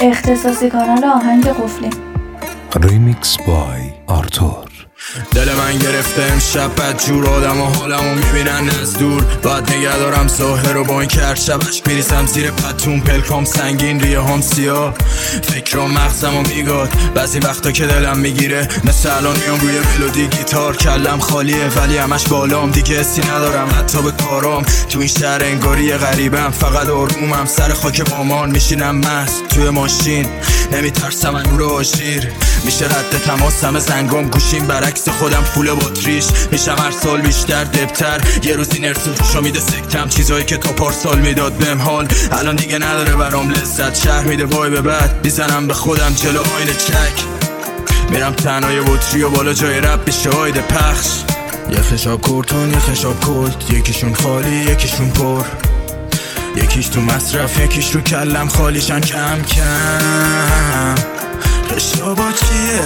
اختصاصی کانال آهنگ قفلی. ریمیکس بای آرتور. دل من گرفته امشب بدجور، آدم و حالمو میبینن از دور. باید نگه دارم ظاهر رو با این کرشبش میریزم زیر پتون، پلکام سنگین ریه هم سیاه، فکرام مغزمو میگاد. بعضی وقتا که دلم میگیره مثل الان میام روی ملودی گیتار، کلم خالیه ولی همش بالام، دیگه حسی ندارم حتی به کارام. تو این شهر انگاری غریبم، فقط آرومم سر خاک بامان، میشینم مست توی ماشین نمیترسم از نور آژیر. میشه رد تماسم زنگام، گوشیم برعکس خودم فول باتریش، میشم هر سال بیشتر دبتر. یه روزی نرسوشو میده سکتم، چیزایی که تا پارسال میداد بهم حال الان دیگه نداره برام لذت. شهر میده وای به بعد، میزنم به خودم جلو آینه چک، میرم تنهای بطری و بالا جای رب میشه آیده پخش. یه خشاب کورتون یه خشاب کلت، یکیشون خالی یکیشون پر، یکیش تو مصرف یکیش رو کلم خالیشن کم کم. خشابا چیه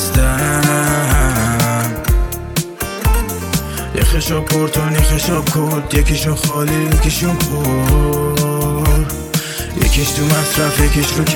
دستم، یه خشاب کورتون یه خشاب کلت، یکیشون خالی یکیشون پر، یکیش تو مصرف یکیش رو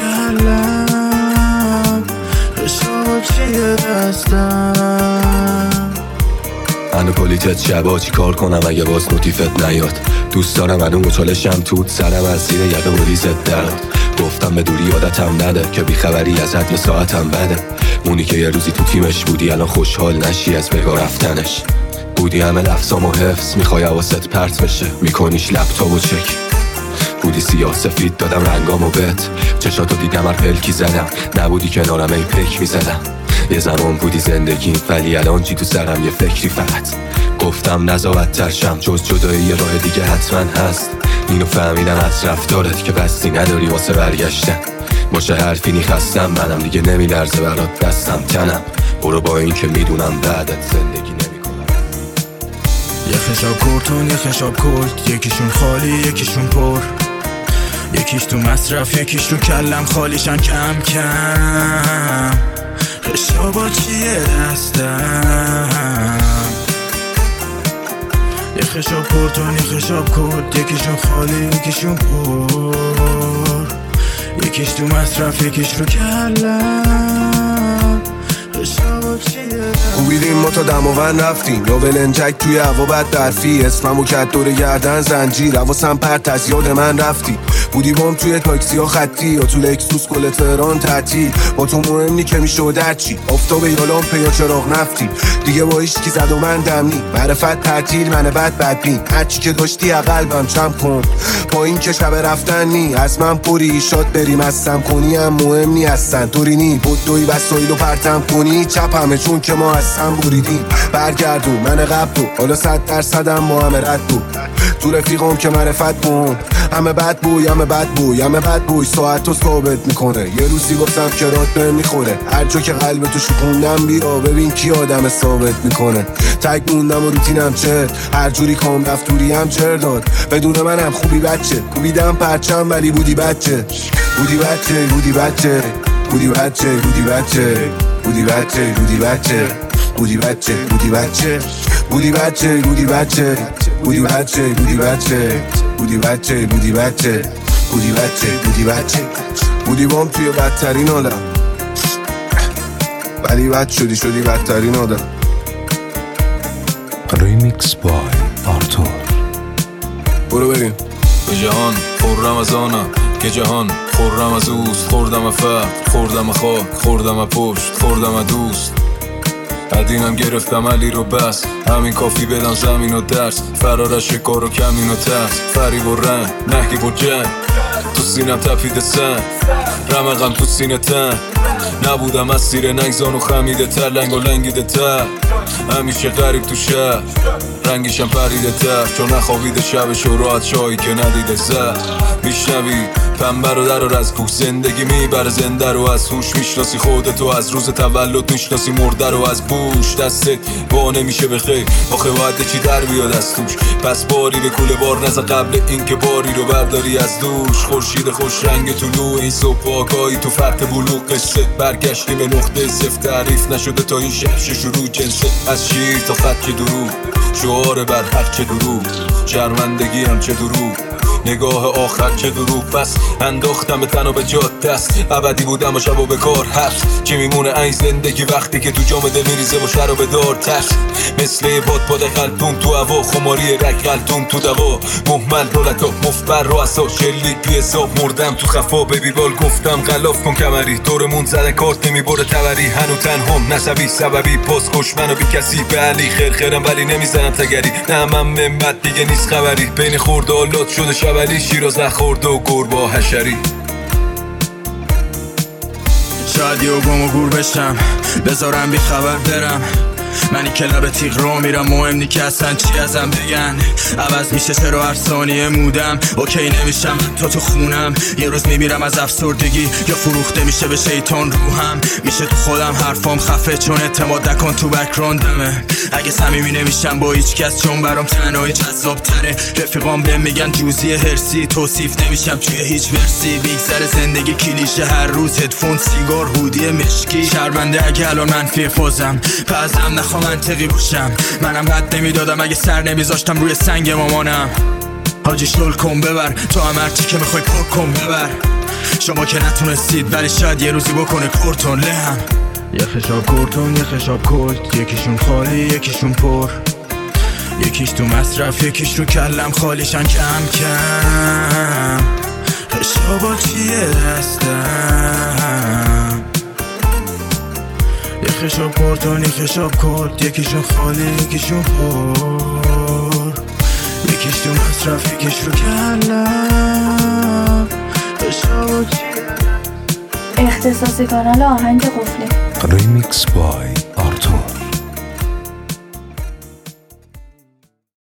کلم. خشابا چیه دستم. منو پلیتت شبا چی کار کنم اگه باز نوتیفت نیاد. دوست دارم منو مچالشم توت سرم از زیر یقه مریزت درد. گفتم به دوری عادتم نده که بیخبری ازت یه ساعتم بده. اونی که یه روزی تو تیمش بودی الان خوشحال نشی از بگا رفتنش. بودی همه لفظام و حفظ میخوای حواست پرت بشه، میکنیش لپتاپ و چک. بودی سیاه سفید دادم رنگامو بهت، چشاتو دیدم هر پلکی زدم، نبودی کنارم ای پیک میزدم. یه زمان بودی زندگی ولی الان چی تو سرم یه فکری فقط. گفتم نزا بدتر شم، جز جدایی یه راه دیگه حتما هست. اینو فهمیدم از رفتارت که قصدی نداری واسه برگشتن. باشه حرفی خستم منم دیگه نمیلرزه برات دستم تنم. برو با این که میدونم بعدت زندگی نمیکنم. یه خشاب کورتون یه خشاب کلت، یکیشون خالی یکیشون پر، یکیش تو مصرف یکیش رو کلم خالیشن کم کم. خشابا چیه دستم، یه خشاب کورتون یه خشاب کلت، یکیشون خالی یکیشون پر، یکیش تو مصرف یکیش رو کلم. خشابا چیه خوبیدیم ما تا دماوند رفتیم، یا ولنجک توی هوا بد درفی. اسممو کرد دور گردن زنجیر، حواسم پرت از یاد من رفتی. بودی بام توی تاکسی ها خطی یا تو لکسوس کل تهران تعطیل. با تو مهم نی که میشد درچی، آفتاب یا لامپ یا چراغ نفتی. دیگه با هیچ کی زد و من دمنی، معرفت تعطیل من بد بدبین. هرچی که داشتی قلبم چم کن، با این که شب رفتن نی از من پری شاد بریم از سم کنی هم مهم نی هستن. طوری نی بدوی وسایل و پرتم کنی چپ همه چون که ما از هم بریدیم. برگردون من قبل حالا 100% ما همه رد بود. تو رفیقم که معرفت کن، همه بد بوی همه بد بوی همه بد بوی. ساعت رو ثابت میکنه، یه روزی گفتم که رات نمیخوره. هر جا که قلب تو شکوندم بیرا ببین کی آدم ثابت میکنه. تک موندم و روتینم چرد، هر جوری کام رفت دوری هم چر داد. بدون منم خوبی بچه کوبیدم پرچم ولی بودی بچه. بودی بچه بودی بچه بودی بچه بودی بچه بودی بچه بودی بچه بودی بچه بودی بچه بودی بچه بودی بچه بودی بچه بودی بچه بودی بچه بودی بچه بودی بچه بودی بچه بودی بام توی بدترین آدم، ولی بد شدی بدترین آدم. ریمیکس بای آرتور. برو بریم. به جهان خورم از آنم که جهان خورم از اوست. خوردم فقر خوردم خاک خوردم پشت خوردم دوست. قدیمم گرفتم علی رو بس، همین کافی بدم زمین و درس. فرارش کار و کمین و ترس، فریب و رنگ نهگی و جنگ. تو سینم تپیده سن، رمقم تو سینه تن. نبودم از سیر نگزان و خمیده تر، لنگ و لنگیده تر. همیشه غریب تو شهر، رنگیشم پریده تر. چون نخوابیده شبش و راحت شایی که ندیده زر. میشنوی پنبه رو در و از کوه، زندگی میبره زنده رو از هوش. میشناسی خودتو از روز تولد، میشناسی مرده رو از بوش. دستت با نمیشه بخیر، آخه باید چی در بیاد از توش. پس باری به کوله بار نزد قبل این که باری رو برداری از دوش. خورشید خوش رنگ طلوع این صبح آگاهی تو فرط بلوغ. قصه برگشتی به نقطه صفر، تعریف نشده تا این شهر شروع. جنسه از شیر تا خط که درو، شعار بر حق چه درو. شرمندگی هم چه درو، نگاه آخر چه دروغ بس انداختم به تن و به جاد دست ابدی بودم و شب و به کار حبس چی میمونه این زندگی وقتی که تو جام دل میریزه و شراب دار ترس مثل باد قلبون تو هوا خماری رگ قلبون تو دوا محمل دولتا مفبر رو اسا شلیک بی حساب مردم تو خفا ببی بال گفتم غلاف کن کمری دورمون زدن کارت نمیبره تبری هنو تنهم نسبی سببی پاس خوش منو بی کسی به علی خیرم ولی نمیزنم تگری نه من ممت دیگه نیست خبری بین خورده آلات شده شبلی شیراز نخورده و گربا حشری شاید یه گم و گور بشم بذارم بی خبر برم منی که لب تیغ رو میرم مهم نی که اصلا چی ازم بگن عوض میشه چرا هر ثانیه مودم اوکی نمیشم تا تو خونم یه روز میمیرم از افسردگی یا فروخته میشه به شیطان روحم میشه تو خودم حرفام خفه چون اعتماد نکن تو بک‌گراندمه اگه صمیمی نمیشم با هیچ کس چون برام تنهایی جذاب تره رفیقام بهم میگن جوزی هرسی توصیف نمیشم توی هیچ ورسی بیگذر زندگی کلیشه هر روز هدفون سیگار هودی مشکی شرمنده اگه الان منفی فازم پزم نخوام منطقی باشم منم رد نمیدادم اگه سر نمیذاشتم روی سنگ مامانم حاجی شل کن ببر تو هم هرچی که میخوای پر کن ببر شما که نتونستید ولی شاید یه روزی بکنه کورتون لهم یه خشاب کورتون یه خشاب کلت یکیشون خالی یکیشون پر یکیش تو مصرف یکیش رو کلم خالیشن کم کم خشابا چیه دستم یه خشاب کورتون یه خشاب کلت یکیشون خالی یکیشون پر یکیش تو مصرف یکیش رو کلم خشابا چیه اختصاصی کانال آهنگ قفلی Remix by